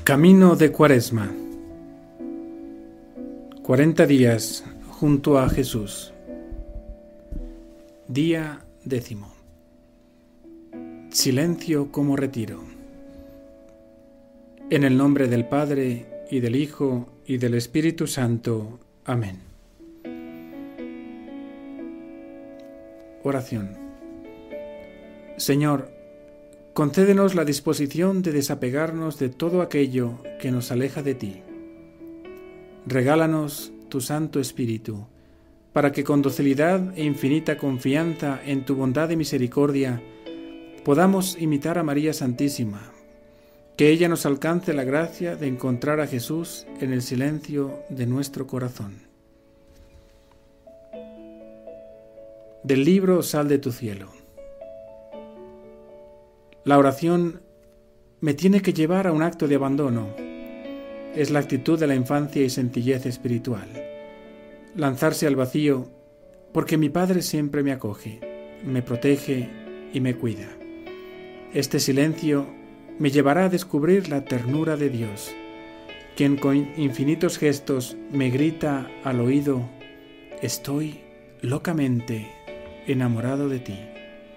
Camino de Cuaresma. 40 días junto a Jesús. Día 10. Silencio como retiro. En el nombre del Padre, y del Hijo, y del Espíritu Santo. Amén. Oración. Señor, concédenos la disposición de desapegarnos de todo aquello que nos aleja de ti. Regálanos tu Santo Espíritu, para que con docilidad e infinita confianza en tu bondad y misericordia podamos imitar a María Santísima, que ella nos alcance la gracia de encontrar a Jesús en el silencio de nuestro corazón. Del libro Sal de tu cielo. La oración me tiene que llevar a un acto de abandono. Es la actitud de la infancia y sencillez espiritual. Lanzarse al vacío, porque mi Padre siempre me acoge, me protege y me cuida. Este silencio me llevará a descubrir la ternura de Dios, quien con infinitos gestos me grita al oído: estoy locamente enamorado de ti.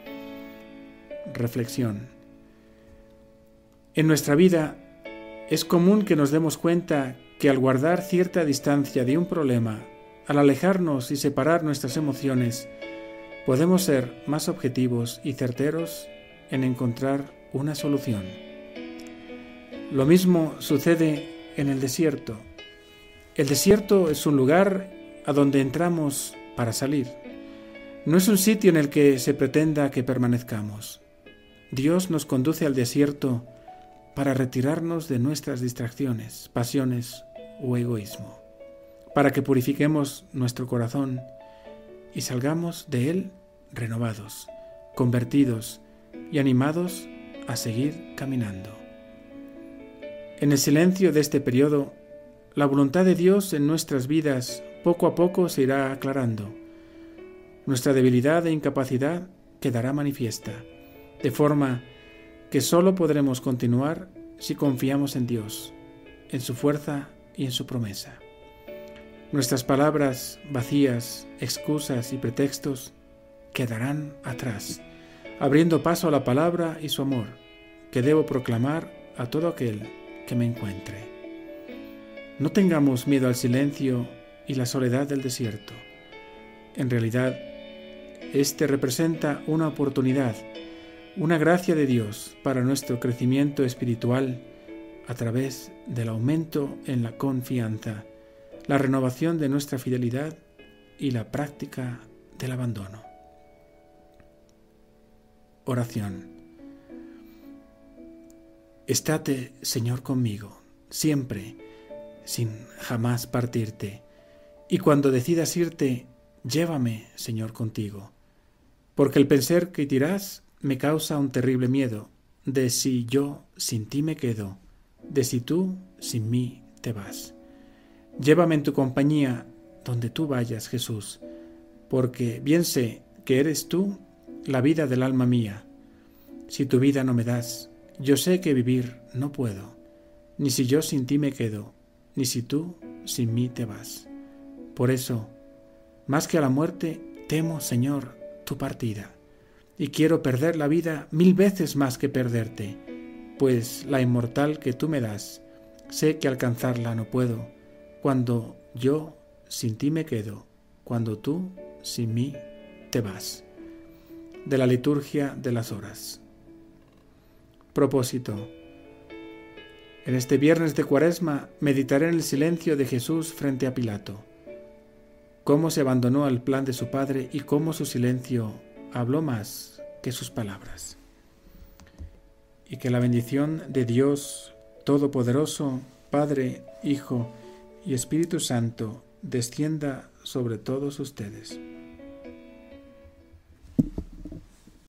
Reflexión. En nuestra vida es común que nos demos cuenta que al guardar cierta distancia de un problema, al alejarnos y separar nuestras emociones, podemos ser más objetivos y certeros en encontrar una solución. Lo mismo sucede en el desierto. El desierto es un lugar a donde entramos para salir. No es un sitio en el que se pretenda que permanezcamos. Dios nos conduce al desierto para retirarnos de nuestras distracciones, pasiones o egoísmo, para que purifiquemos nuestro corazón y salgamos de él renovados, convertidos y animados a seguir caminando. En el silencio de este periodo, la voluntad de Dios en nuestras vidas poco a poco se irá aclarando. Nuestra debilidad e incapacidad quedará manifiesta, de forma que solo podremos continuar si confiamos en Dios, en su fuerza y en su promesa. Nuestras palabras vacías, excusas y pretextos quedarán atrás, abriendo paso a la palabra y su amor, que debo proclamar a todo aquel que me encuentre. No tengamos miedo al silencio y la soledad del desierto. En realidad, este representa una oportunidad, una gracia de Dios para nuestro crecimiento espiritual a través del aumento en la confianza, la renovación de nuestra fidelidad y la práctica del abandono. Oración. Estate, Señor, conmigo, siempre, sin jamás partirte, y cuando decidas irte, llévame, Señor, contigo, porque el pensar que te irás me causa un terrible miedo de si yo sin ti me quedo, de si tú sin mí te vas. Llévame en tu compañía donde tú vayas, Jesús, porque bien sé que eres tú la vida del alma mía. Si tu vida no me das, yo sé que vivir no puedo, ni si yo sin ti me quedo, ni si tú sin mí te vas. Por eso, más que a la muerte, temo, Señor, tu partida. Y quiero perder la vida 1000 veces más que perderte, pues la inmortal que tú me das, sé que alcanzarla no puedo, cuando yo sin ti me quedo, cuando tú sin mí te vas. De la liturgia de las horas. Propósito. En este viernes de Cuaresma meditaré en el silencio de Jesús frente a Pilato, cómo se abandonó al plan de su Padre y cómo su silencio habló más que sus palabras. Y que la bendición de Dios Todopoderoso, Padre, Hijo y Espíritu Santo, descienda sobre todos ustedes.